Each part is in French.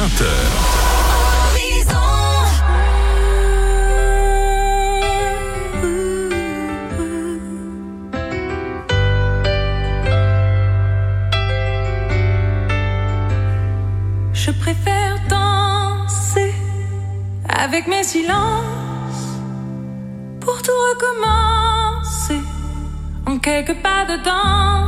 20h. Je préfère danser avec mes silences pour tout recommencer en quelques pas dedans.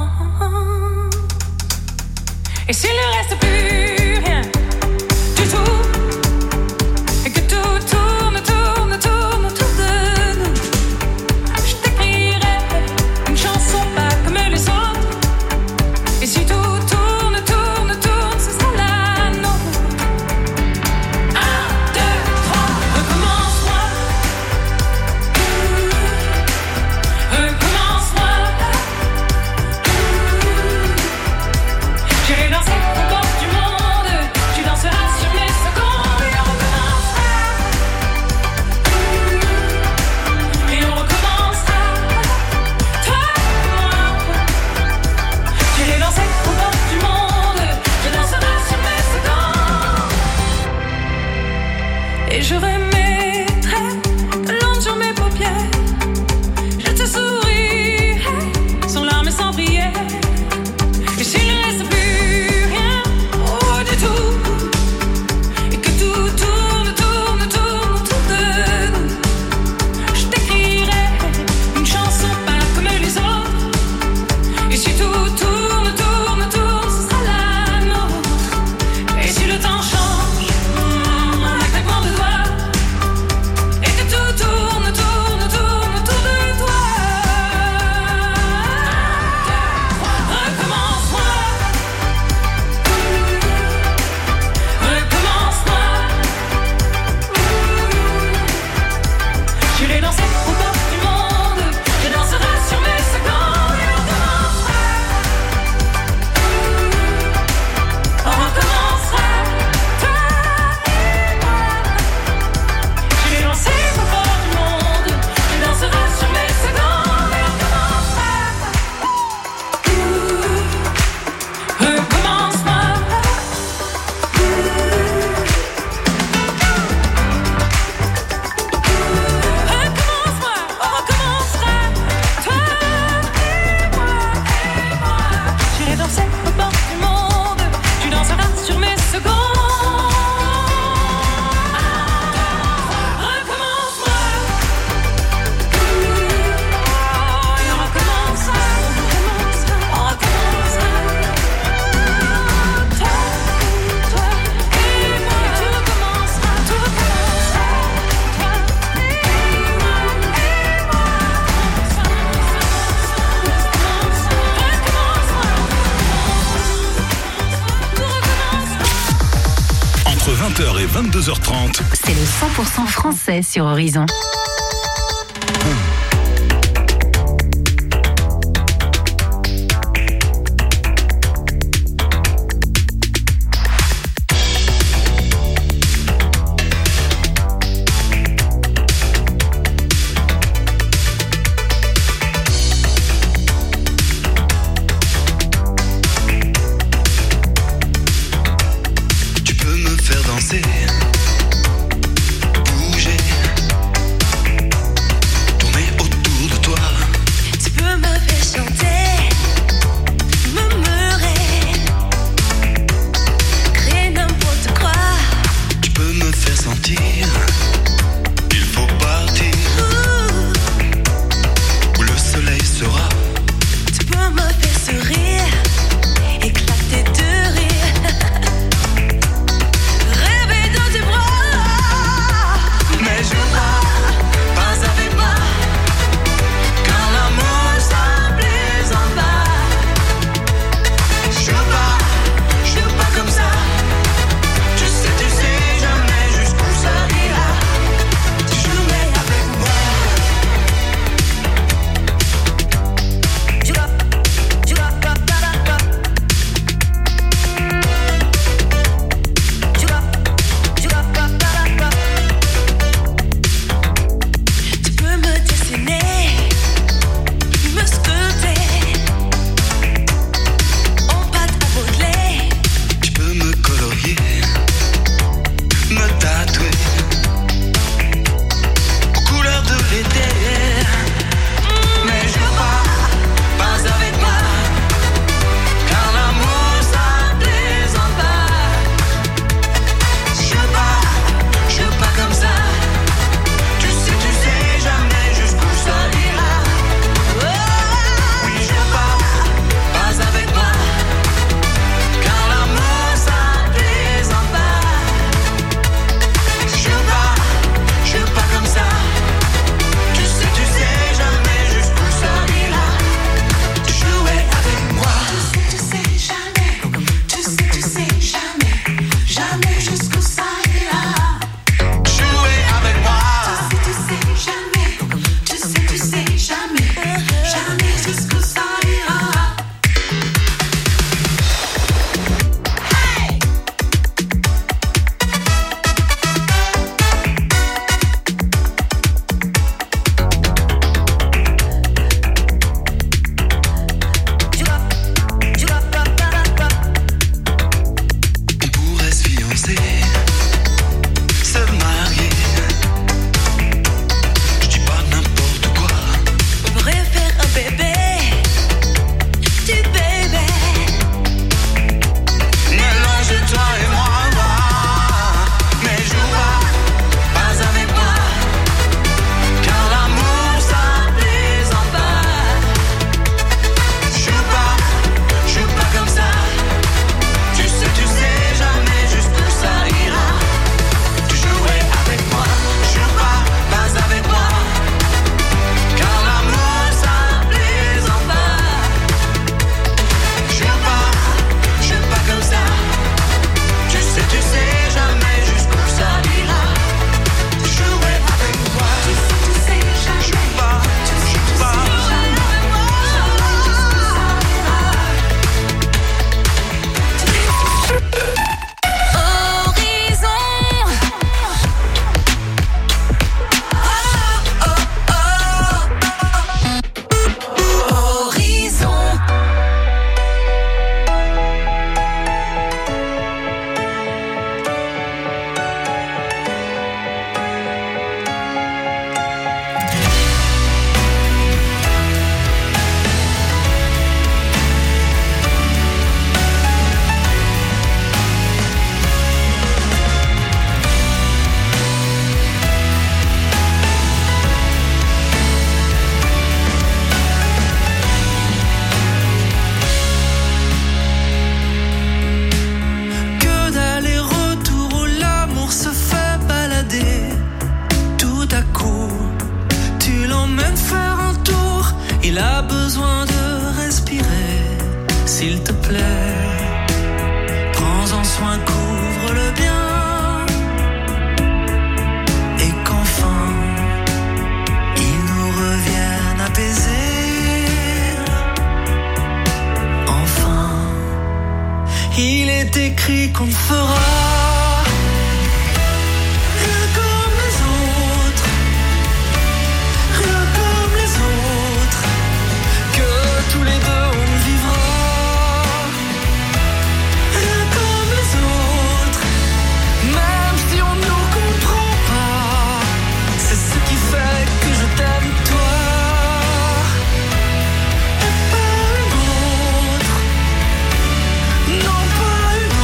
Et s'il ne reste plus rien du tout, et que tout tourne autour de nous, je t'écrirai une chanson pas comme les autres. Et si tout tourne, ce sera la nôtre. 1, 2, 3, recommence-moi. Recommence-moi. J'irai danser au bord du monde. Tu danseras sur mes secondes. Et on recommencera. Et on recommencera. Toi et moi. J'irai danser au bord du monde. Tu danseras sur mes secondes. Et je remettrai de l'ombre sur mes paupières. Je te sourirai sans larmes et sans prière. Et s'il ne reste plus rien, oh du tout, et que tout tourne autour de nous, je t'écrirai une chanson pas comme les autres. Et si tout tourne, ce sera la nôtre. Et si le temps change, en un claquement de doigts, et que tout tourne autour de toi. Recommence-moi. Recommence-moi. J'irai danser au bord du monde. Tu danseras sur mes secondes. Et on recommencera. On recommencera. Toi et moi. J'irai danser au bord du monde. Tu danseras sur mes secondes. Et on recommencera. Recommence-moi. Recommence-moi, on recommencera. Toi et moi. J'irai danser au bord du monde. Tu danseras sur mes secondes. Recommence-moi. Et on recommencera. On recommencera. Toi et moi. Tout recommencera. Toi et Entre 20h et 22h30, C'est le 100% français sur Horizon. Tu peux me faire danser, bouger, tourner autour de toi. Tu peux me faire chanter, murmurer, créer n'importe quoi. Tu peux me faire sentir, il faut partir, où le soleil sera. Tu peux me faire sourire, éclater de rire, rêver dans s'il te plaît. Prends-en soin, couvre-le bien. Et qu'enfin, il nous revienne apaisés. Enfin, il est écrit qu'on ne fera rien comme les autres. Rien comme les autres. Que tous les deux on vivra rien comme les autres. Même si on ne nous comprend pas, c'est ce qui fait que je t'aime toi. Et pas une autre. Non, pas une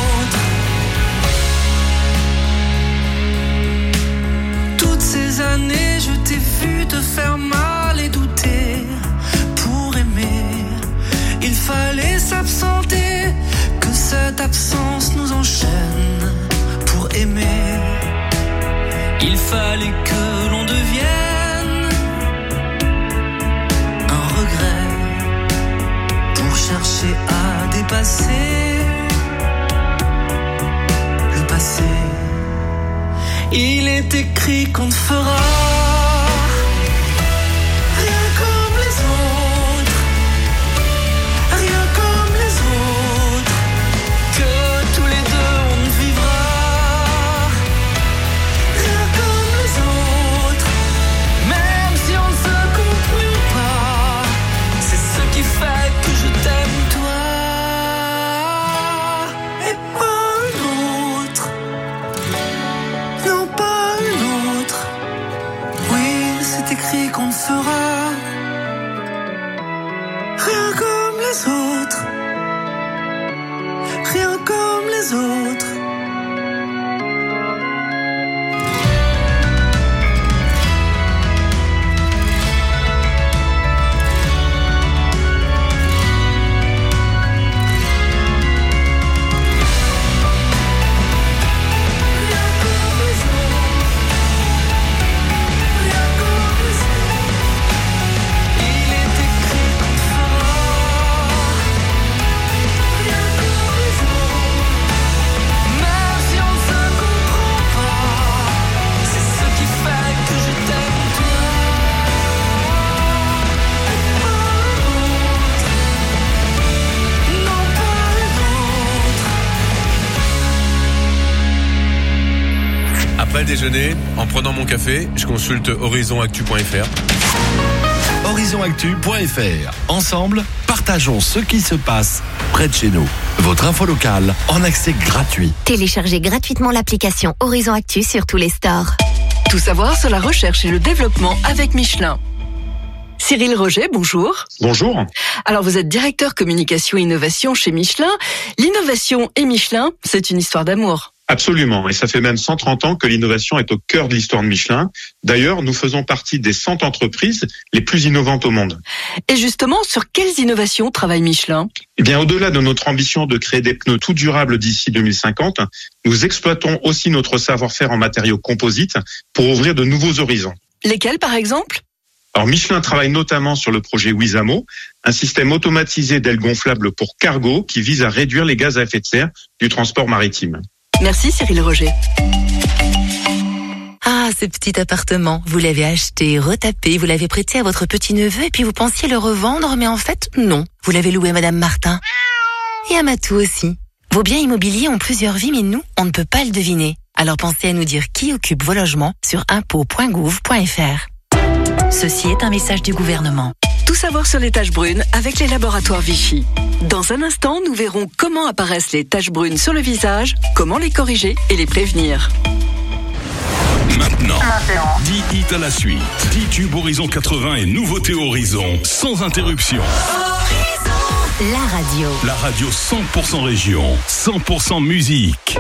autre. Toutes ces années je t'ai vu te faire mal et douter. Pour aimer, il fallait s'absenter. Que cette absence nous enchaîne. Pour aimer, il fallait que l'on devienne un regret. Pour chercher à dépasser le passé. Il est écrit qu'on ne fera rien comme les autres. Rien comme les autres. Que tous les deux on ne vivra rien comme les autres. Même si on ne se comprend pas, c'est ce qui fait que je t'aime toi. Et pas une autre. Non, pas une autre. Oui, c'est écrit qu'on ne fera rien comme les autres. Rien comme les autres. Après le déjeuner, en prenant mon café, je consulte horizonactu.fr. Horizonactu.fr. Ensemble, partageons ce qui se passe près de chez nous. Votre info locale en accès gratuit. Téléchargez gratuitement l'application Horizon Actu sur tous les stores. Tout savoir sur la recherche et le développement avec Michelin. Cyril Roger, bonjour. Bonjour. Alors vous êtes directeur communication et innovation chez Michelin. L'innovation et Michelin, c'est une histoire d'amour. Absolument, et ça fait même 130 ans que l'innovation est au cœur de l'histoire de Michelin. D'ailleurs, nous faisons partie des 100 entreprises les plus innovantes au monde. Et justement, sur quelles innovations travaille Michelin ? Eh bien, au-delà de notre ambition de créer des pneus tout durables d'ici 2050, nous exploitons aussi notre savoir-faire en matériaux composites pour ouvrir de nouveaux horizons. Lesquels, par exemple ? Alors, Michelin travaille notamment sur le projet Wizamo, un système automatisé d'ailes gonflables pour cargo qui vise à réduire les gaz à effet de serre du transport maritime. Merci Cyril Roger. Ah, ce petit appartement, vous l'avez acheté, retapé, vous l'avez prêté à votre petit-neveu et puis vous pensiez le revendre, mais en fait, non. Vous l'avez loué à Madame Martin. Et à Matou aussi. Vos biens immobiliers ont plusieurs vies, mais nous, on ne peut pas le deviner. Alors pensez à nous dire qui occupe vos logements sur impôts.gouv.fr. Ceci est un message du gouvernement. Tout savoir sur les taches brunes avec les laboratoires Vichy. Dans un instant, nous verrons comment apparaissent les taches brunes sur le visage, comment les corriger et les prévenir. Maintenant, 10 hits à la suite. 10 tubes Horizon 80 et nouveautés Horizon, sans interruption. La radio. La radio 100% région, 100% musique.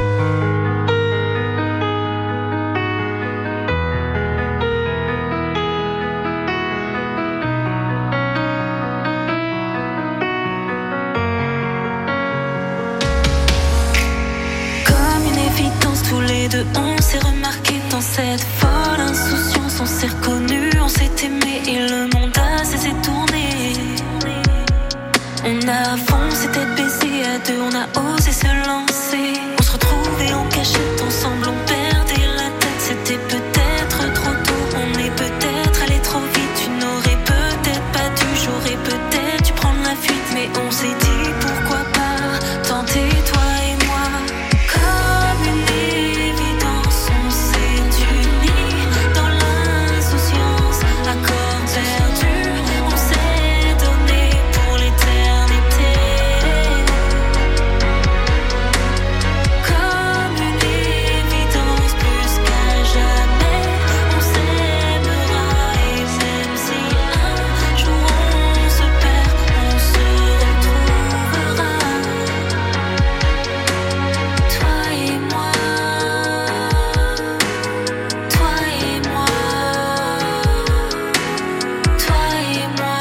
Tous les deux on s'est remarqué dans cette folle insouciance. On s'est reconnus, on s'est aimé et le monde a cessé de tourner. On a foncé tête baissée à deux, on a osé se lancer. On se retrouvait en cachette ensemble, on perdait la tête. C'était peut-être trop tôt, on est peut-être allé trop vite. Tu n'aurais peut-être pas dû, j'aurais peut-être dû prendre la fuite. Mais on s'est dit pourquoi pas tenter toi et moi. Comme une évidence, on s'est unis dans l'insouciance, à corps perdu. On s'est donné pour l'éternité. Comme une évidence, plus qu'à jamais, on s'aimera. Et même si un jour on se perd, on se retrouvera. Toi et moi, toi et moi, toi et moi.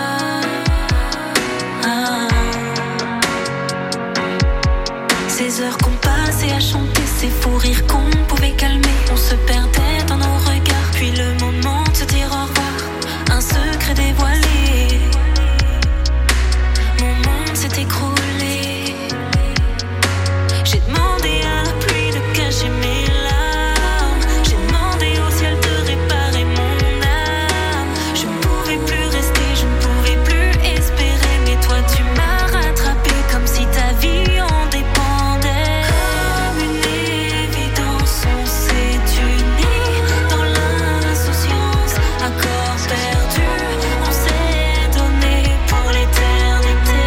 Ces heures qu'on passait à chanter, ces fous rires qu'on pouvait calmer, on se perdait dans nos regards. Puis le moment de se dire au revoir, un secret dévoilé. Mon monde s'est écroulé. J'ai demandé à la pluie de cacher mes larmes. J'ai demandé au ciel de réparer mon âme. Je ne pouvais plus rester, je ne pouvais plus espérer. Mais toi tu m'as rattrapé comme si ta vie en dépendait. Comme une évidence, on s'est unis dans l'insouciance, à corps perdu. On s'est donné pour l'éternité.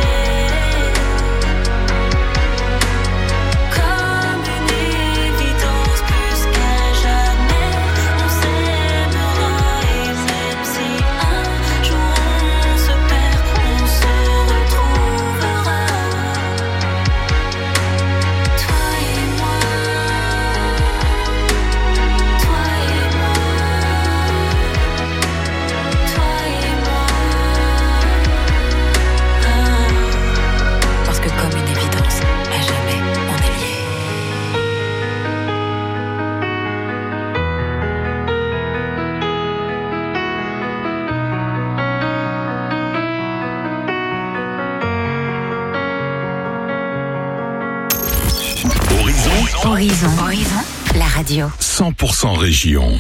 Comme une évidence, plus qu'à jamais, on s'aimera. Et même si un jour on se perd, on se retrouvera. Toi et moi, toi et moi, toi et moi. Parce que comme une évidence, à jamais on est liés. Horizon, Horizon, la radio. 100% région.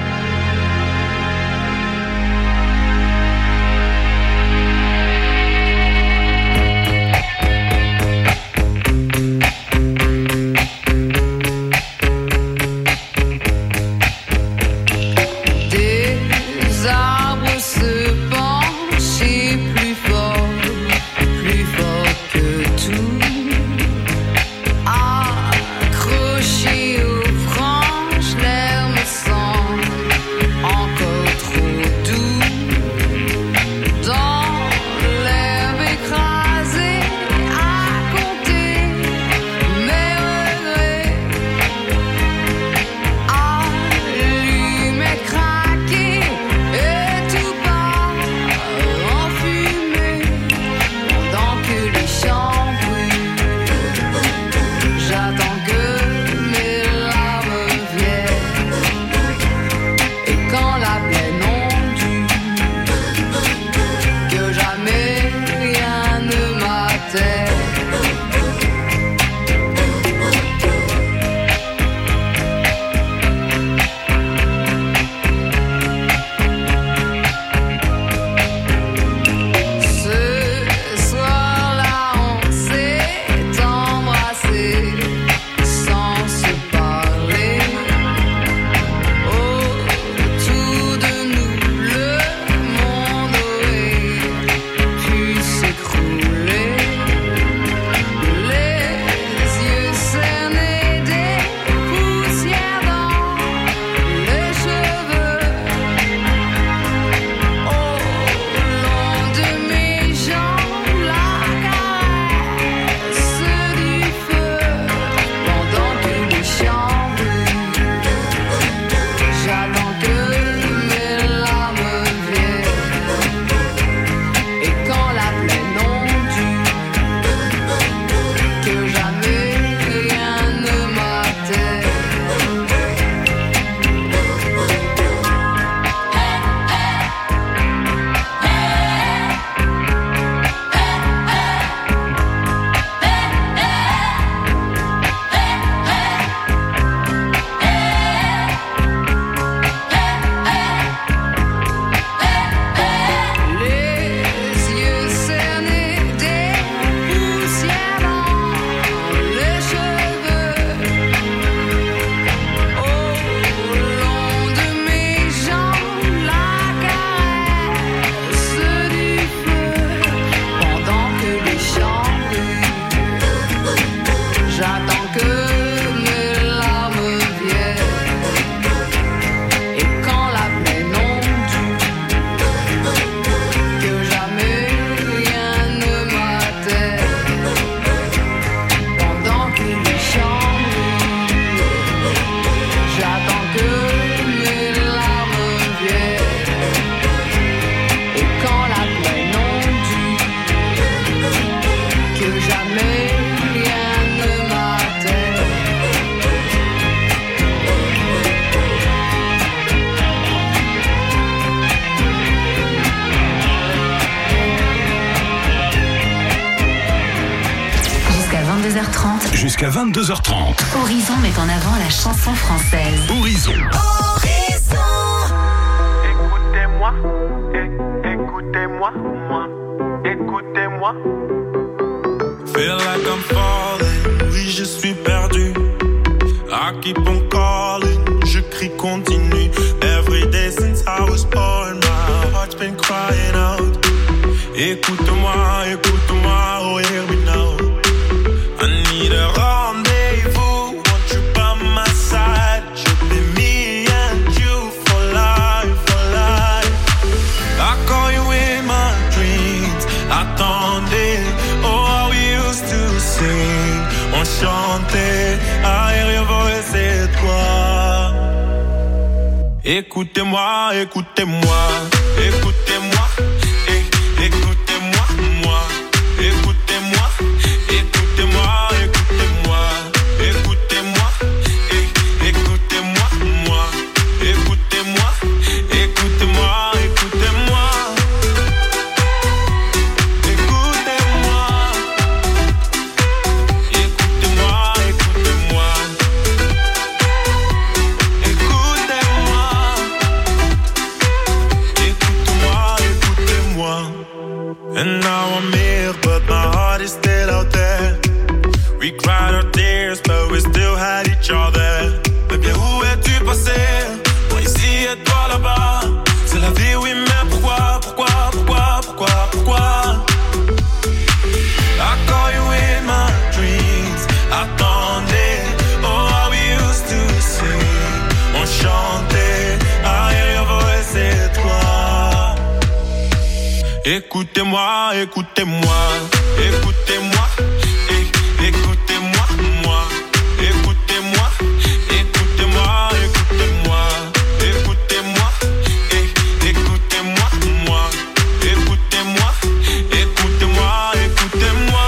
Des arbres se penchaient plus fort que tout. Accrochés aux branches, l'air me semble 18h30. Jusqu'à 22h30. Horizon met en avant la chanson française. Horizon. Écoutez-moi, écoutez-moi, écoutez-moi. Feel like I'm falling, oui je suis perdu. I keep on calling, je crie continue. Every day since I was born, my heart's been crying out. Écoute-moi, écoute-moi, oh hear me now. I need a rendezvous, want you by my side. Should be me and you for life, for life. I call you in my dreams, attendez. Oh, how we used to sing, on chantait. I hear your voice, c'est toi. Écoutez-moi, écoutez-moi, écoutez-moi. Écoutez-moi, moi, écoutez-moi, écoutez-moi, écoutez-moi, écoutez-moi, écoutez-moi, moi, écoutez-moi, écoutez-moi, écoutez-moi, écoutez-moi, écoutez-moi, écoutez-moi, écoutez-moi, écoutez-moi. And now I'm here, but my heart is still out there. We cried our tears, but we still had each other. Mais bien où es-tu passé? Moi ici et toi là-bas. C'est la vie, oui, mais pourquoi? I call you in my dreams. Attendez, oh how we used to sing. On chantait, I hear your voice, c'est toi. Écoutez-moi, écoutez-moi, écoutez-moi, écoutez-moi, moi, écoutez-moi, écoutez-moi, écoutez-moi, écoutez-moi, écoutez-moi, moi, écoutez-moi, écoutez-moi, écoutez-moi,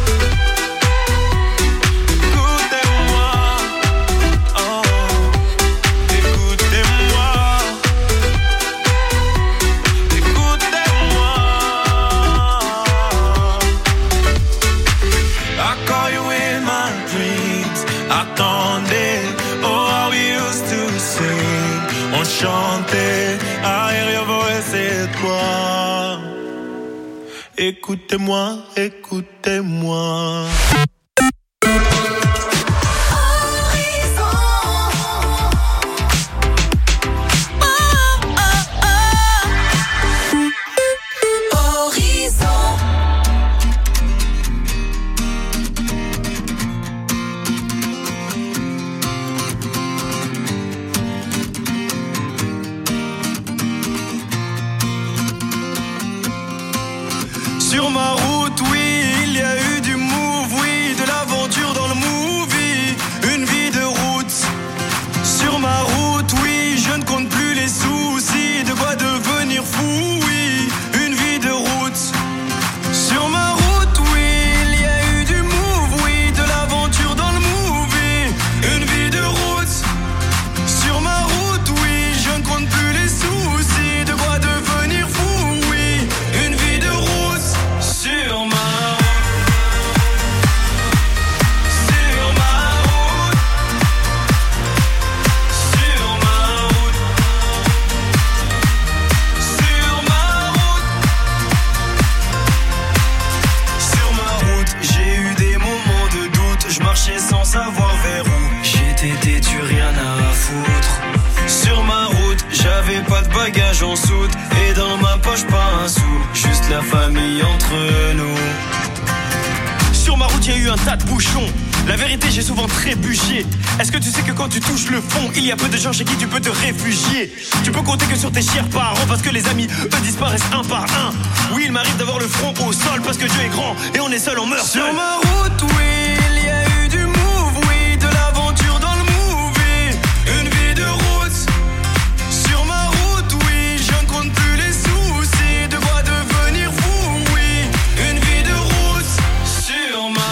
écoutez-moi, oh, écoutez-moi. I call you in my dreams. Attendez, oh how we used to sing. On chantait, I hear your voice, c'est toi. Écoutez-moi, écoutez-moi. Sur ma route, oui, il y a eu du move, oui, de l'aventure dans le movie, une vie de route. Sur ma route, oui, je ne compte plus les soucis, de quoi devenir fou, oui, une vie de route. Sur ma route, oui, il y a eu du move, oui, de l'aventure dans le movie, une vie de route. Sur ma route, oui, je ne compte plus les soucis, de quoi devenir fou, oui, une vie de route. Sur ma route, j'ai eu des moments de doute, je marchais sans savoir vers où j'étais têtu, rien à foutre. Sur ma route, j'avais pas de bagages en soute, et dans ma poche pas un sou, juste la famille entre nous. Sur ma route, il y a eu un tas de bouchons. La vérité, j'ai souvent trébuché. Est-ce que tu sais que quand tu touches le fond, il y a peu de gens chez qui tu peux te réfugier? Tu peux compter que sur tes chers parents, parce que les amis, eux, disparaissent un par un. Oui, il m'arrive d'avoir le front au sol, parce que Dieu est grand, et on est seul, on meurt seul. Sur ma route, oui, il y a eu du move, oui, de l'aventure dans le movie, une vie de route. Sur ma route, oui, je ne compte plus les soucis, de quoi devenir fou, oui, une vie de route. Sur ma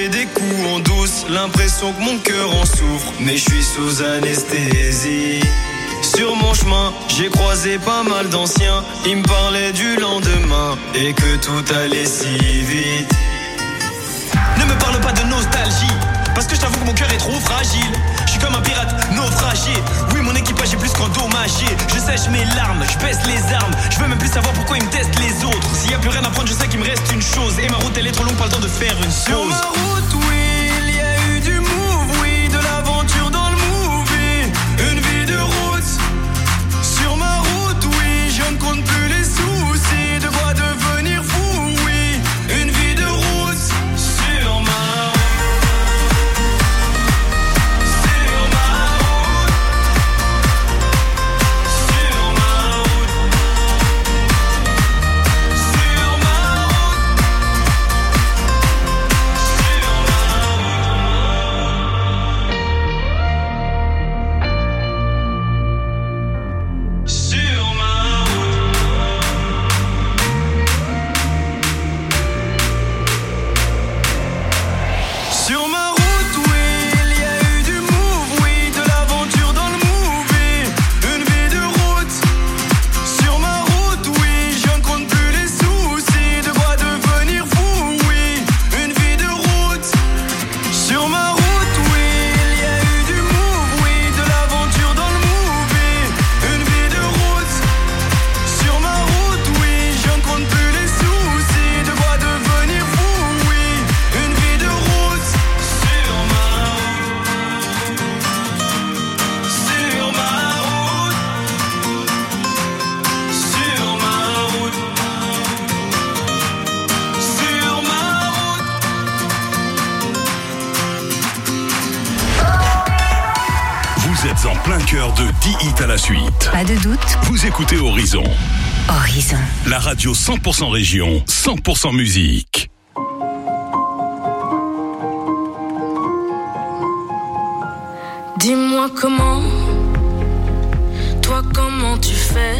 j'ai des coups en douce, l'impression que mon cœur en souffre, mais je suis sous anesthésie. Sur mon chemin, j'ai croisé pas mal d'anciens, ils me parlaient du lendemain et que tout allait si vite. Ne me parle pas de nostalgie, parce que je t'avoue que mon cœur est trop fragile. Je suis comme un pirate naufragé. Oui, mon équipage est plus qu'endommagé. Je sèche mes larmes, je baisse les armes. Je veux même plus savoir pourquoi ils me testent les autres. S'il y a plus rien à prendre, je sais qu'il me reste une chose. Et ma route elle est trop longue, pas le temps de faire une pause. Sur ma route, oui, il y a eu du move, oui, de l'aventure dans le movie. Une vie de route. Sur ma route, oui, je ne compte plus les soucis. De quoi devenir fou, oui. Une vie de route. Sur ma route. En plein cœur de 10 hits à la suite. Pas de doute. Vous écoutez Horizon. Horizon. La radio 100% région, 100% musique. Dis-moi comment, toi comment tu fais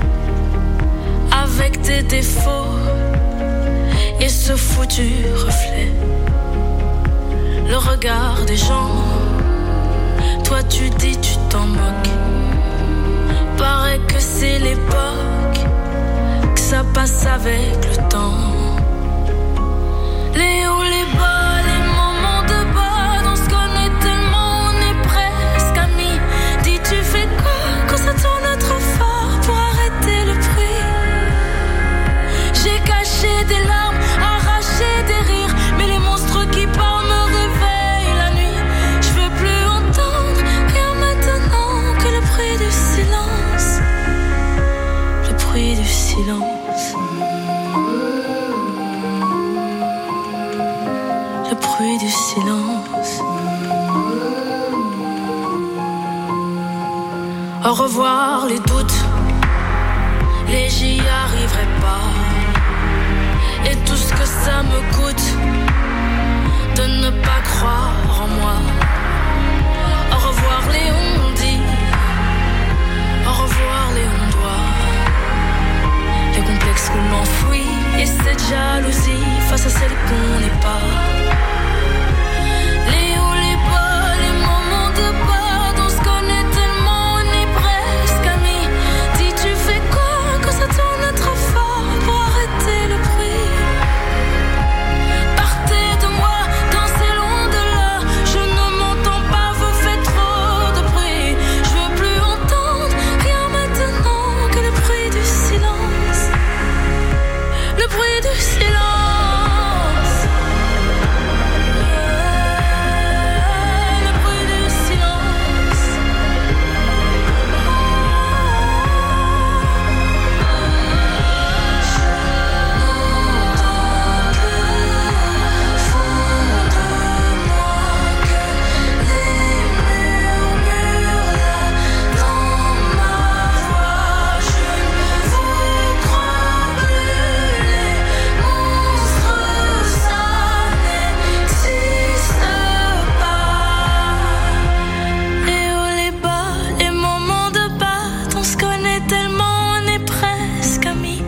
avec tes défauts et ce foutu reflet. Le regard des gens. Toi tu dis tu t'en moques. Paraît que c'est l'époque, que ça passe avec le temps. Les hauts, les bas, les moments de bas. On se connaît tellement, on est presque amis. Dis tu fais quoi quand ça tourne trop fort pour arrêter le bruit. J'ai caché des larmes, arraché des rires, mais les monstres qui parlent me réveillent la nuit. Je veux plus entendre rien maintenant que le bruit du silence. Le bruit du silence. Le bruit du silence. Au revoir les doutes, les j'y arriverai pas. Et tout ce que ça me coûte de ne pas croire en moi. Au revoir les on-dit, au revoir les on-doit. Les complexes qu'on m'enfouit et cette jalousie face à celle qu'on n'est pas. Les hauts, les bas, les moments de bas. On se connaît tellement, on est presque amis. Dis tu fais quoi quand ça tourne trop fort pour arrêter le bruit. Partez de moi, dansez loin de là. Je ne m'entends pas, vous faites trop de bruit. Je veux plus entendre rien maintenant que le bruit du silence. Le bruit du silence.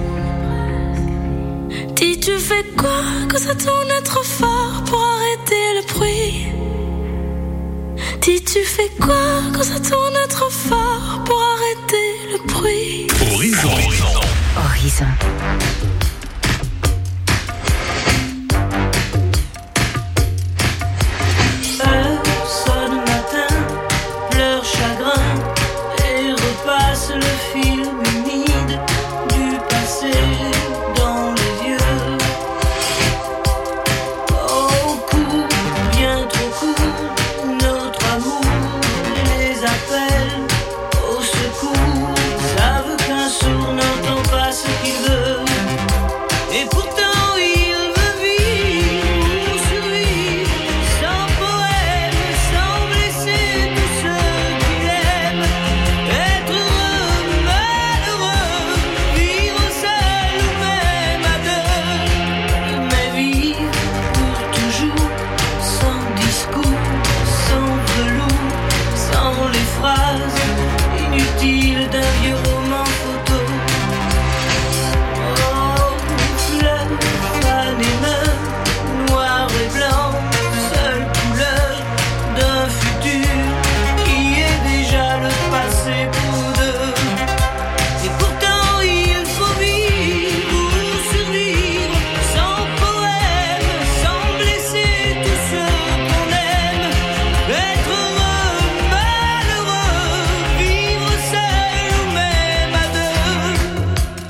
Tu fais quoi quand ça tourne trop fort pour arrêter tu fais quoi quand ça tourne trop fort pour arrêter le bruit? Horizon. Horizon. Sonne matin, pleure chagrin et repasse le film humide du passé dans les yeux. Au court, bien trop court, notre amour les appelle au secours. Savent qu'un sourd n'entend pas ce qu'il veut. Et pourtant il veut vivre, survivre, sans poème, sans blesser tous ceux qu'il aime. Être heureux, malheureux, vivre seul ou même à deux. Mais vivre pour toujours, sans discours, sans velours, sans les phrases inutiles d'un vieux roman photo. Noir et blanc, seule couleur d'un futur qui est déjà le passé pour deux. Et pourtant il faut vivre ou survivre, sans poème, sans blesser tous ceux qu'on aime. Être heureux, malheureux, vivre seul ou même à deux.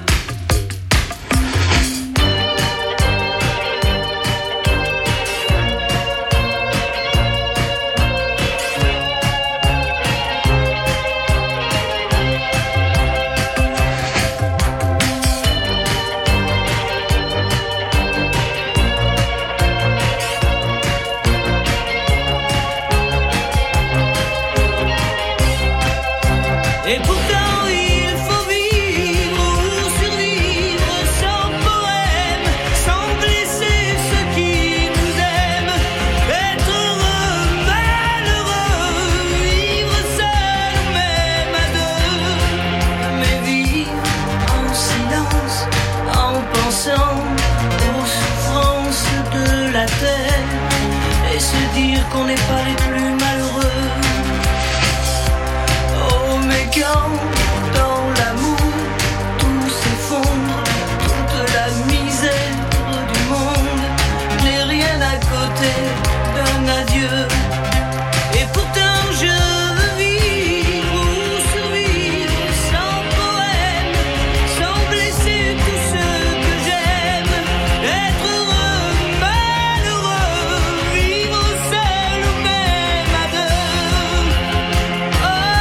Et pourtant il faut vivre ou survivre, sans poème, sans blesser ceux qui nous aiment. Être heureux, malheureux, vivre seul ou même à deux. Mais vivre en silence, en pensant aux souffrances de la terre, et se dire qu'on n'est pas les plus malheureux. Oh mais quand dans l'amour tout s'effondre, toute la misère du monde n'est rien à côté d'un adieu. Et pourtant je veux vivre ou survivre, sans poème, sans blesser tous ceux que j'aime. Être heureux, malheureux, vivre seul ou même à deux.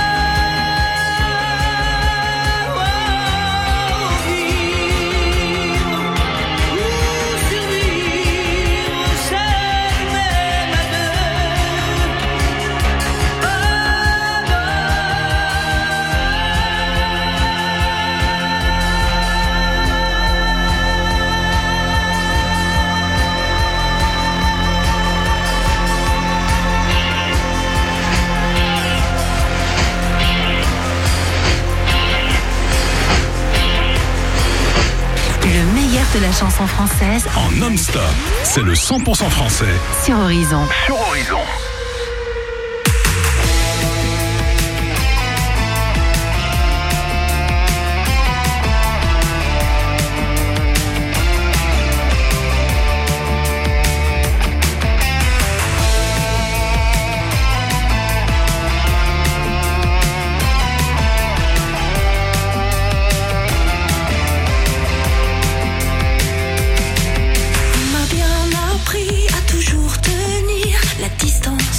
Le meilleur de la chanson française En non-stop, c'est le 100% français. sur Horizon. Sur Horizon. On m'a bien appris à toujours tenir la distance.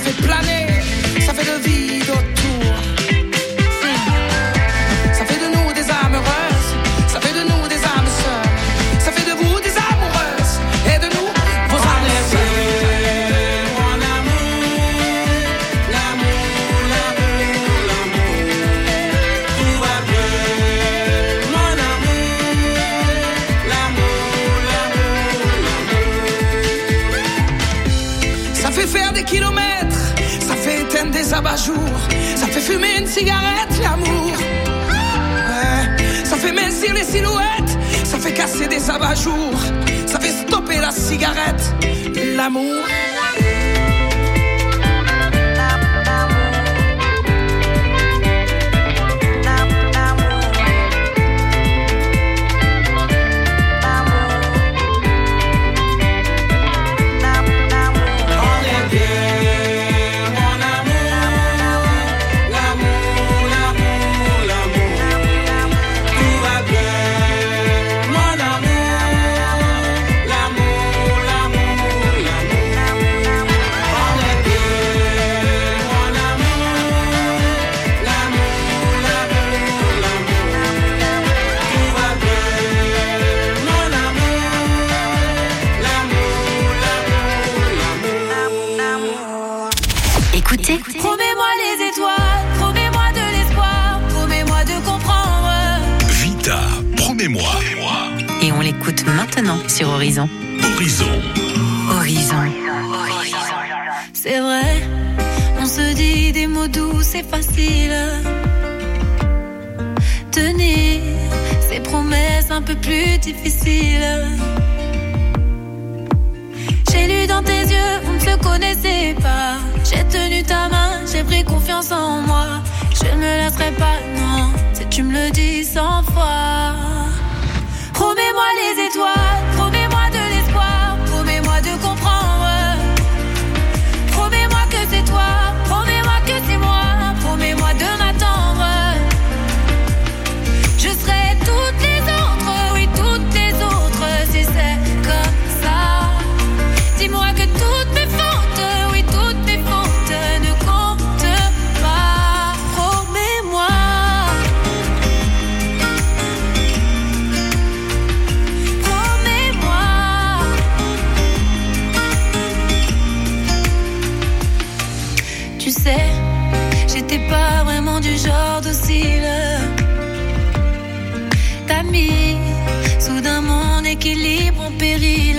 fait planer, ça fait de vide autour. Ça fait de nous des âmes heureuses, ça fait de nous des âmes seules, ça fait de vous des amoureuses et de nous vos âmes faire des kilomètres, ça fait éteindre des abat-jours, ça fait fumer une cigarette, l'amour. Ouais. Ça fait mincir les silhouettes, ça fait casser des abat-jours, ça fait stopper la cigarette, l'amour. Promets-moi les étoiles, promets-moi de l'espoir, promets-moi de comprendre. Vita, promets-moi. Et on l'écoute maintenant sur Horizon. Horizon. Horizon. C'est vrai, on se dit des mots doux, c'est facile. Tenir ces promesses un peu plus difficiles. J'ai lu dans tes yeux, on ne se connaissait pas. J'ai tenu ta main, j'ai pris confiance en moi. Je ne me laisserai pas, non, si tu me le dis 100 fois. Promets-moi les étoiles, promets-moi de l'espoir, promets-moi de comprendre. Promets-moi que c'est toi, promets-moi que c'est moi, promets-moi de m'attendre. Je serai toutes les autres, oui toutes les autres, si c'est comme ça. Dis-moi que toutes mes fautes, oui toutes mes fautes ne comptent pas. Promets-moi. Promets-moi. Tu sais, j'étais pas vraiment du genre docile. T'as mis soudain mon équilibre en péril.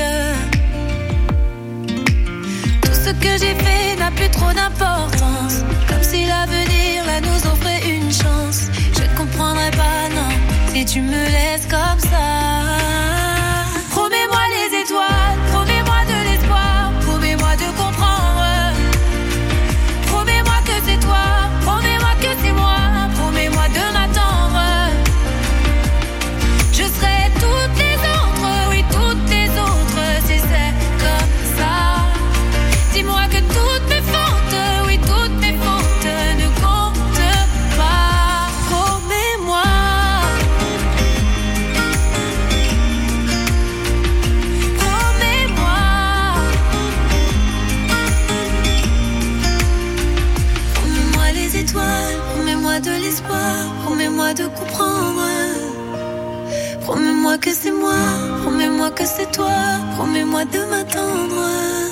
Ce que j'ai fait n'a plus trop d'importance, comme si l'avenir là nous offrait une chance. Je ne comprendrai pas, non, si tu me laisses comme ça. Promets-moi les étoiles, promets-moi de l'espoir, promets-moi de comprendre. Promets-moi que c'est toi, promets-moi que c'est moi, promets-moi de m'attendre. Je serai toutes les autres, oui toutes les autres, si c'est comme ça. Dis-moi que toutes mes fautes, oui toutes mes fautes ne comptent pas. Promets-moi. Promets-moi. Promets-moi les étoiles, promets-moi de l'espoir, promets-moi de comprendre. Promets-moi que c'est moi, promets-moi que c'est toi, promets-moi de m'attendre.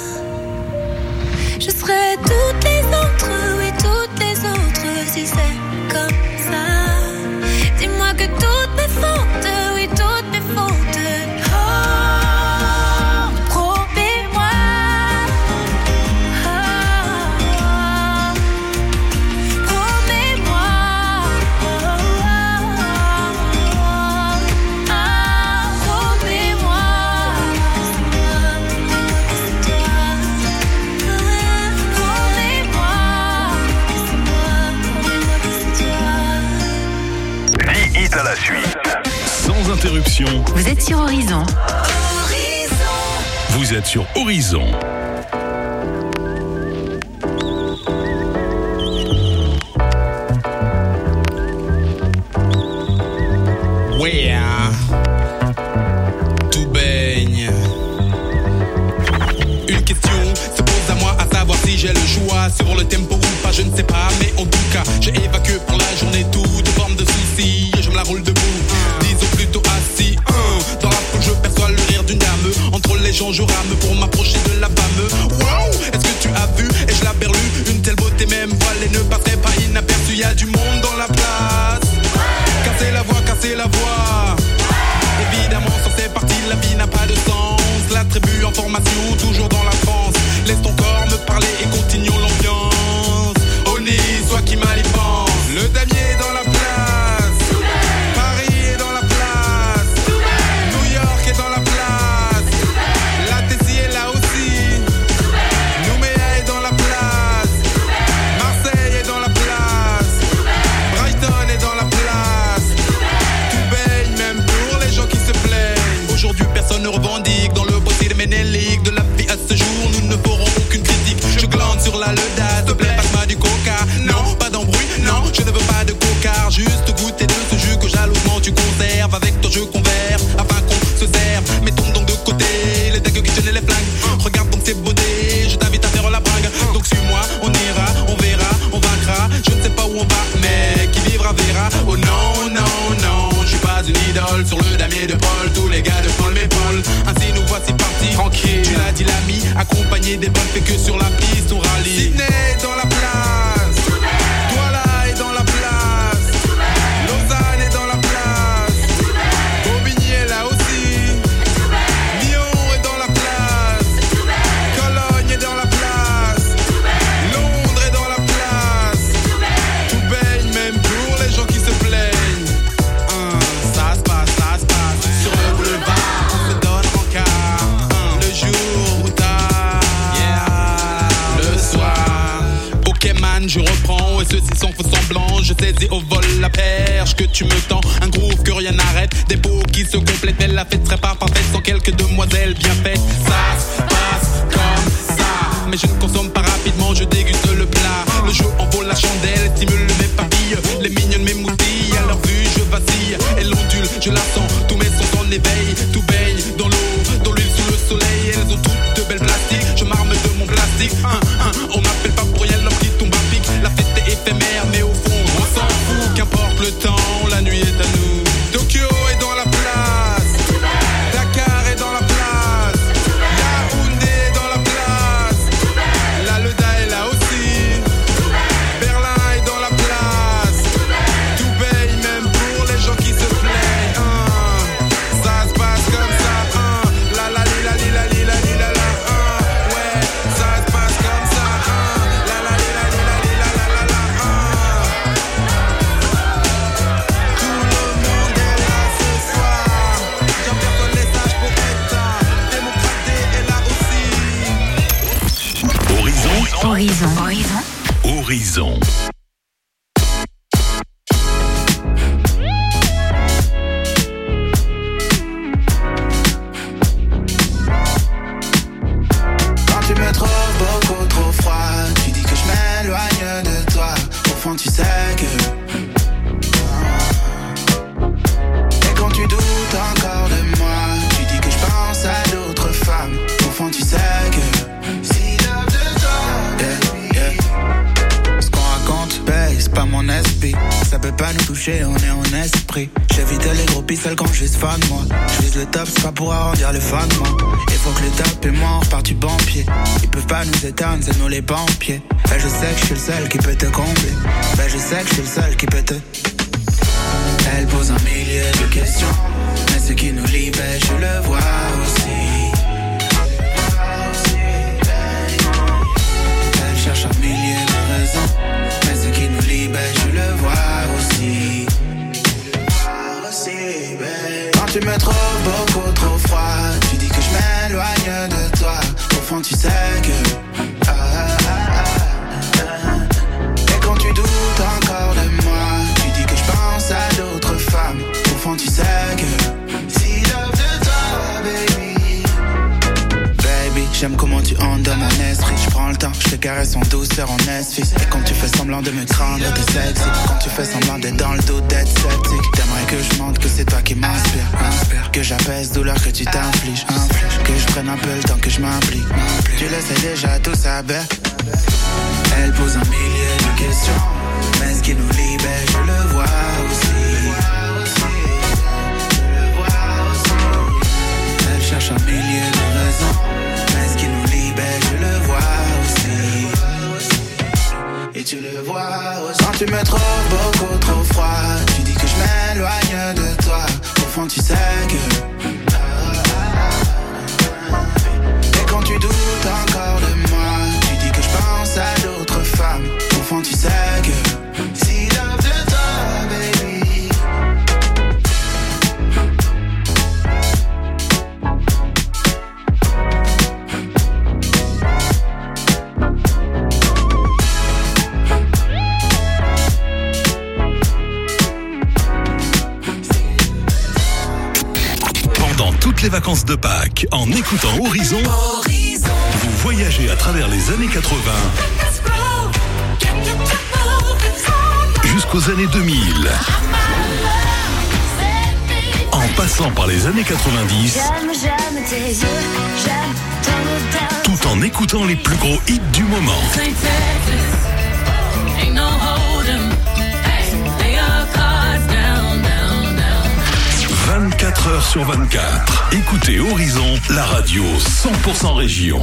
Je serai toutes les autres, oui toutes les autres, si c'est comme ça. Dis-moi que toutes mes fautes, oui toutes mes fautes. Oh, promets-moi. Oh, promets-moi. Promets-moi. Hit à la suite. Sans interruption. Vous êtes sur Horizon. Vous êtes sur Horizon. Ouais, tout baigne. Une question se pose à moi, à savoir si j'ai le choix. pas sur le tempo ou pas, je ne sais pas, mais en tout cas, j'ai évacué pour la journée toute forme de soucis. Je me la roule debout, disons plutôt assis. Dans la foule, je perçois le rire d'une dame. Entre les gens, je rame pour m'approcher de la femme. Wow, est-ce que tu as vu, et je la berlue, une telle beauté même voilée ne passerait pas inaperçue. Y a du monde dans la place. Cassez la voix, cassez la voix. Évidemment, ça c'est parti, la vie n'a pas de sens. La tribu en formation, toujours dans la France. Laisse ton corps me parler et continuons l'ambiance. Oni, soit qui mal y pense. Le damier est dans la place. Paris est dans la place. New York est dans la place. La Tessie est là aussi. Nouméa est dans la place. Marseille est dans la place. Brighton est dans la place. Tout baigne même pour les gens qui se plaignent. Aujourd'hui personne ne revendique dans le bossy de Ménélique. De la vie à ce jour nous ne ferons aucune critique. Je glande sur la Leda, s'il te plaît passe-moi du coca. Non, pas d'embrouille, non, je ne veux pas de coca. Juste goûter de ce jus que jalousement tu conserves. Avec ton jeu converse, afin qu'on se serve. Mais tombe donc de côté, les dagues qui tiennent les flingues. Regarde donc ces beautés, je t'invite à faire la bringue. Donc suis-moi, on ira, on verra, on vaincra. Je ne sais pas où on va, mais qui vivra verra. Oh non, non, non, je suis pas une idole. Sur le damier de Paul, tous les gars de Paul m'épaulent. Ainsi nous voici partis, tranquille. Tu l'as dit l'ami, accompagné des bonnes, fait que sur la piste on rallie. Sydney est dans la place. Douala est dans la place. Lausanne est dans la place. Bobigny est là aussi. Lyon est dans la place. Cologne est dans la place. Londres est dans la place. Tout baigne même pour les gens qui se plaignent. Ça se passe sur le boulevard, on se donne rencard. Le jour ou tard, le soir. Ok man, je reprends et ceci sans faux semblant. Je saisis au vol la perche que tu me tends. Un groove que rien n'arrête, des beaux qui se complètent. Mais la fête serait pas parfaite sans quelques demoiselles bien faites. Ça se passe comme ça, mais je ne consomme pas rapidement, je déguste le plat. Le jeu en vaut la chandelle, stimule mes papilles. Les mignonnes m'émoutillent, à leur vue je vacille. Et l'ondule, je la sens, tous mes sons en éveil. Tout baigne dans l'eau, dans l'huile sous le soleil. Elles ont toutes de belles plastiques, je m'arme de mon plastique. On m'appelle pas pour rien l'homme qui tombe à pic. La fête est éphémère, mais au fond on s'en fout. Qu'importe le temps, la nuit est à nous. Tokyo est dans la place. Dakar est dans la place. Yaoundé est dans la place. La Leda est là aussi. Berlin est dans la place. Tout baigne même pour les gens qui se plaignent. Ça se passe comme ça. La la li la li la li la li la la. Ouais, ça se passe comme ça. La la li la li la li la la la la. Tout le monde est là ce soir. J'en personne les sages pour être un. Démocratie est là aussi. Horizon. Quand tu me trouves beaucoup trop froid, tu dis que je m'éloigne de toi. Au fond tu sais que et quand tu doutes encore de moi, tu dis que je pense à d'autres femmes. Au fond tu sais que si love de toi, ce qu'on raconte baisse pas mon esprit. Ça peut pas nous toucher, on est en esprit. J'évite les gros pixels quand je suis fan moi. Je vise le top, c'est pas pour arrondir le fan moi. Il faut que le top et moi on repart du bon pied. Ils peuvent pas nous éteindre, c'est nous les pompiers. Ben je sais que je suis le seul qui peut te combler. Ben je sais que je suis le seul qui peut te. Elle pose un millier de questions, mais ce qui nous lie, ben je le vois aussi. Elle cherche un millier de raisons, mais ce qui nous lie, ben je le vois aussi. Quand tu me trouves beaucoup trop froid, tu dis que je m'éloigne de toi. Au fond tu sais que et quand tu doutes encore de moi, tu dis que je pense à d'autres femmes. Au fond tu sais que si love de toi, baby. Baby, j'aime comment tu entres dans mon esprit. Je prends le temps, je te caresse en douceur en essuie. Et quand tu fais semblant de me craindre, t'es sexy. Quand tu fais semblant d'être dans le dos, d'être sceptique. T'aimerais que je montre que c'est toi qui m'inspire. Que j'apaise douleur que tu t'infliges. Que je prenne un peu le temps que je m'implique. Tu le sais déjà, tout ça, ben. Elle pose un millier de questions, mais ce qui nous libère, je le vois aussi. Elle cherche un millier de raisons, mais ce qui nous libère, je le vois aussi. Et tu le vois aussi. Quand tu me trouves beaucoup trop froid, tu dis que je m'éloigne de toi. Au fond tu sais que et quand tu doutes encore de moi, tu dis que je pense à d'autres femmes. Au fond tu sais que si love de toi, baby. Toutes les vacances de Pâques, en écoutant Horizon, vous voyagez à travers les années 80 jusqu'aux années 2000. En passant par les années 90, tout en écoutant les plus gros hits du moment. 24 heures sur 24. Écoutez Horizon, la radio 100% région.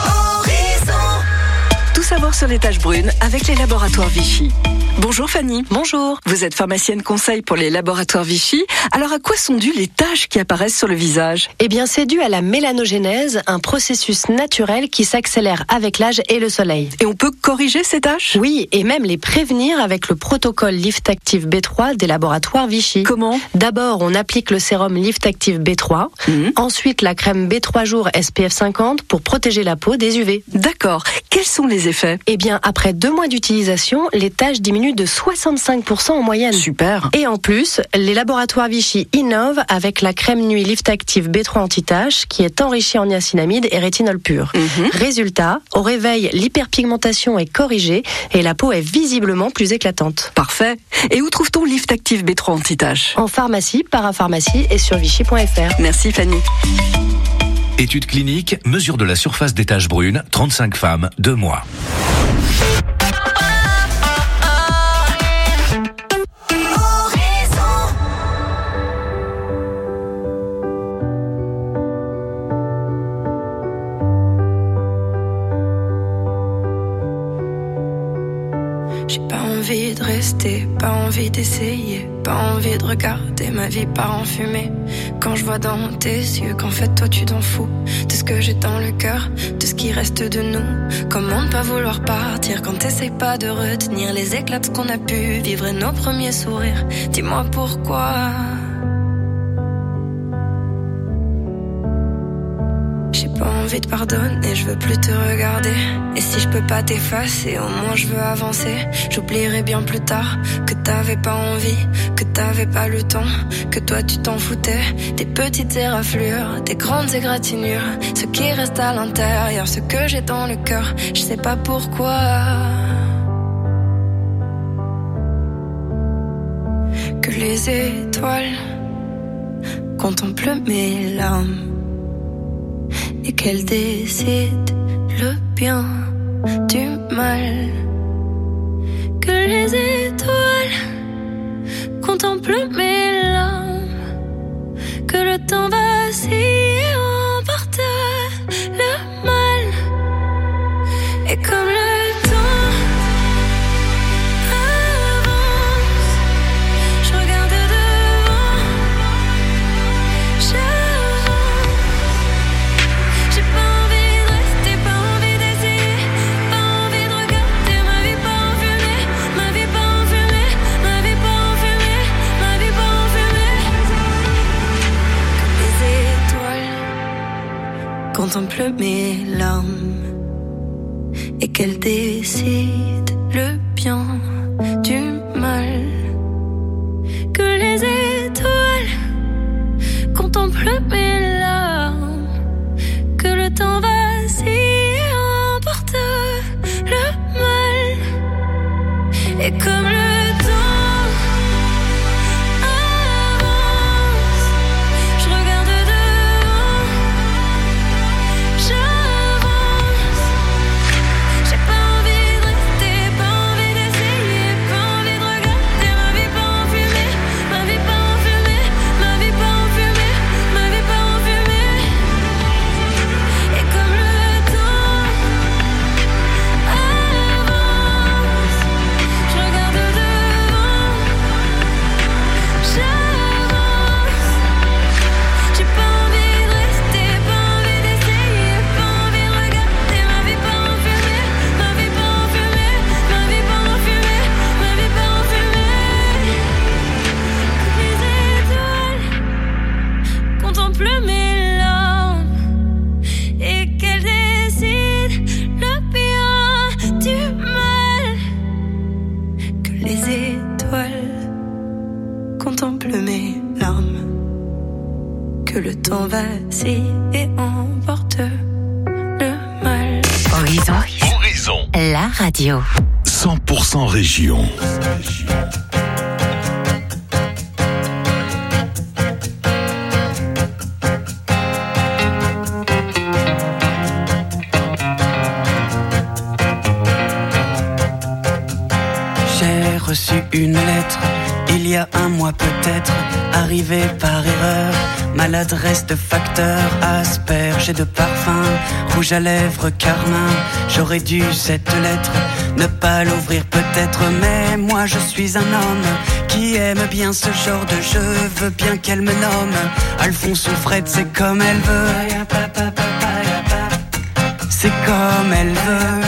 Tout savoir sur les taches brunes avec les laboratoires Vichy. Bonjour Fanny. Bonjour. Vous êtes pharmacienne conseil pour les laboratoires Vichy. Alors à quoi sont dues les taches qui apparaissent sur le visage ? Eh bien c'est dû à la mélanogénèse, un processus naturel qui s'accélère avec l'âge et le soleil. Et on peut corriger ces taches ? Oui, et même les prévenir avec le protocole Lift Active B3 des laboratoires Vichy. Comment ? D'abord, on applique le sérum Lift Active B3, ensuite la crème B3 jours SPF 50 pour protéger la peau des UV. D'accord. Quels sont les effets ? Eh bien après 2 mois d'utilisation, les taches diminuent de 65% en moyenne. Super. Et en plus, les laboratoires Vichy innovent avec la crème nuit Lift Active B3 anti-tache qui est enrichie en niacinamide et rétinol pur. Résultat, au réveil, l'hyperpigmentation est corrigée et la peau est visiblement plus éclatante. Parfait. Et où trouve-t-on Lift Active B3 anti-tache ? En pharmacie, parapharmacie et sur vichy.fr. Merci Fanny. Étude clinique, mesure de la surface des taches brunes, 35 femmes, 2 mois. J'ai pas envie de rester, pas envie d'essayer, pas envie de regarder ma vie part en fumée. Quand je vois dans tes yeux qu'en fait toi tu t'en fous de ce que j'ai dans le cœur, de ce qui reste de nous. Comment ne pas vouloir partir quand t'essayes pas de retenir les éclats de ce qu'on a pu vivre et nos premiers sourires. Dis-moi pourquoi. J'ai pas envie de pardonner, je veux plus te regarder. Et si je peux pas t'effacer, au moins je veux avancer. J'oublierai bien plus tard que t'avais pas envie, que t'avais pas le temps, que toi tu t'en foutais. Des petites éraflures, des grandes égratignures, ce qui reste à l'intérieur, ce que j'ai dans le cœur, je sais pas pourquoi. Que les étoiles contemplent mes larmes et qu'elle décide le bien du mal. Que les étoiles contemplent mes larmes, que le temps vacille emporte le mal. Et comme le temps avance, je regarde devant, j'ai pas envie de rester, pas envie d'essayer, pas envie de regarder ma vie pas en fumée, ma vie pas en fumée, ma vie pas en fumée, ma vie pas en fumée. Que les étoiles contemplent mes larmes et qu'elles décident le bien du mal. Que les étoiles contemplent mes larmes, que le temps vacille emporte le mal. Et comme le temps avance, je regarde devant, j'avance. J'ai pas trop vacille et emporte le mal. Horizon. La radio. 100% région. J'ai reçu une lettre, il y a un mois peut-être, arrivée par erreur. Maladresse de facteur, asperge et de parfum, rouge à lèvres, carmin. J'aurais dû cette lettre ne pas l'ouvrir peut-être, mais moi je suis un homme qui aime bien ce genre de jeu. Veux bien qu'elle me nomme Alphonse ou Fred, c'est comme elle veut. C'est comme elle veut.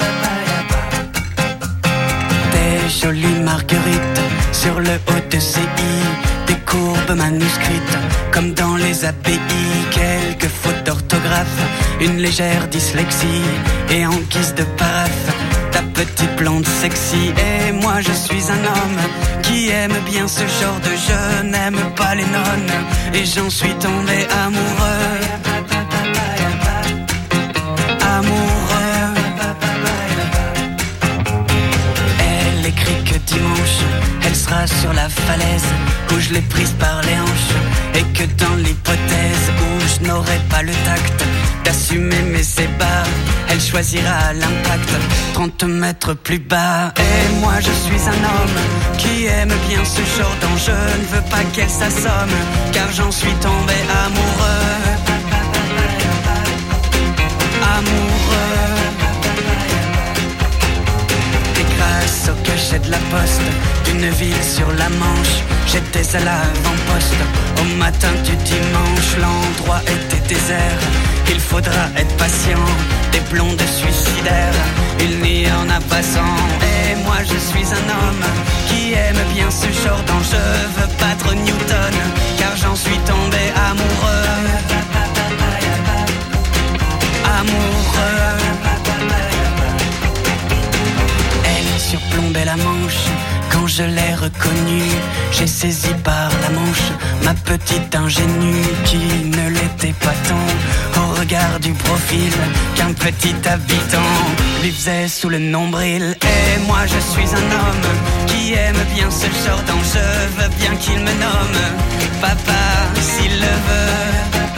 Des jolies marguerites sur le haut de CI, des courbes manuscrites comme dans les API, quelques fautes d'orthographe, une légère dyslexie, et en guise de paraphe, ta petite blonde sexy. Et moi je suis un homme qui aime bien ce genre de jeu, n'aime pas les nonnes, et j'en suis tombé amoureux. Amoureux. Elle écrit que dimanche elle sera sur la falaise où je l'ai prise par les hanches, et que dans l'hypothèse où je n'aurai pas le tact d'assumer mes ébats, elle choisira l'impact 30 mètres plus bas. Et moi je suis un homme qui aime bien ce genre d'enjeu, ne veux pas qu'elle s'assomme car j'en suis tombé amoureux. Amoureux. Et grâce au cachet de la poste d'une ville sur la Manche, j'étais à l'avant-poste au matin du dimanche. L'endroit était désert, il faudra être patient, des blondes suicidaires, il n'y en a pas 100. Et moi je suis un homme qui aime bien ce genre d'enjeu, veux battre Newton car j'en suis tombé amoureux. Amoureux. Elle surplombait la Manche quand je l'ai reconnue. J'ai saisi par la manche ma petite ingénue qui ne l'était pas tant au regard du profil qu'un petit habitant lui faisait sous le nombril. Et moi je suis un homme qui aime bien ce genre d'enjeu, veux bien qu'il me nomme papa s'il le veut.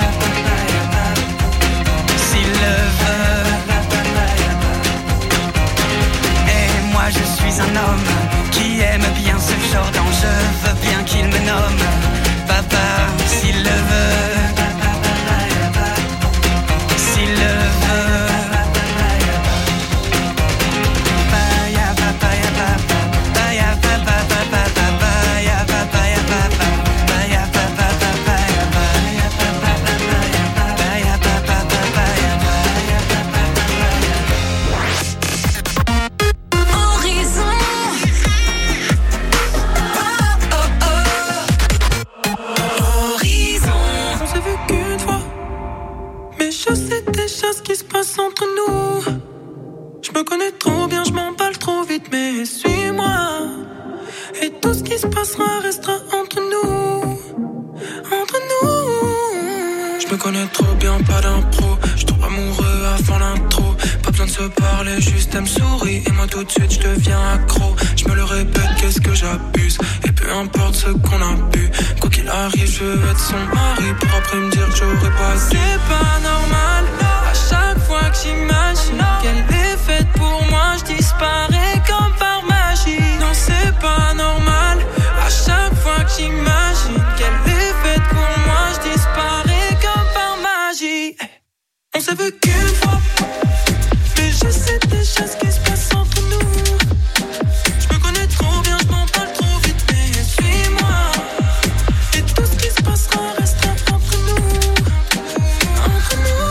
S'il le veut. Et moi je suis un homme qui aime bien ce genre d'enjeu, veux bien qu'il me nomme papa s'il le veut. S'il le veut. Entre nous, je me connais trop bien, je m'emballe trop vite, mais suis-moi. Et tout ce qui se passera restera entre nous. Entre nous. Je me connais trop bien, pas d'impro. Je tombe amoureux avant l'intro. Pas besoin de se parler, juste elle me sourit. Et moi tout de suite je deviens accro. Je me le répète, qu'est-ce que j'abuse. Et peu importe ce qu'on a bu, quoi qu'il arrive, je veux être son mari. Pour après me dire que j'aurais pas. C'est pas normal. Chaque fois que j'imagine qu'elle est faite pour moi, je disparais comme par magie. Non, c'est pas normal. À chaque fois que j'imagine qu'elle est faite pour moi, je disparais comme par magie. On s'est vu qu'une fois, mais je sais déjà ce qui se passe entre nous. Je me connais trop bien, je m'emballe trop vite, mais suis-moi. Et tout ce qui se passera restera entre nous. Entre nous.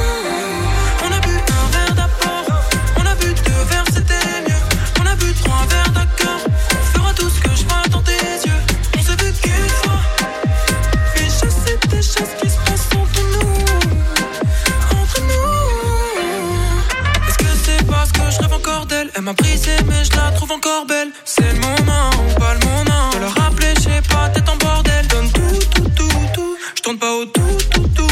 Elle m'a brisé mais je la trouve encore belle. C'est le moment, pas le moment de le rappeler, je sais pas, tête en bordel. Donne tout, tout, tout, tout. Je tourne pas au tout, tout, tout.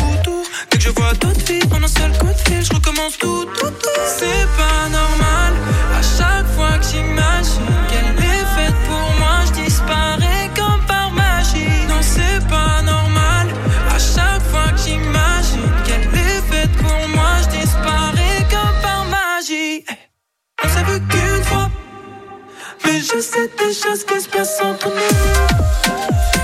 je sais des choses qui se passent entre nous.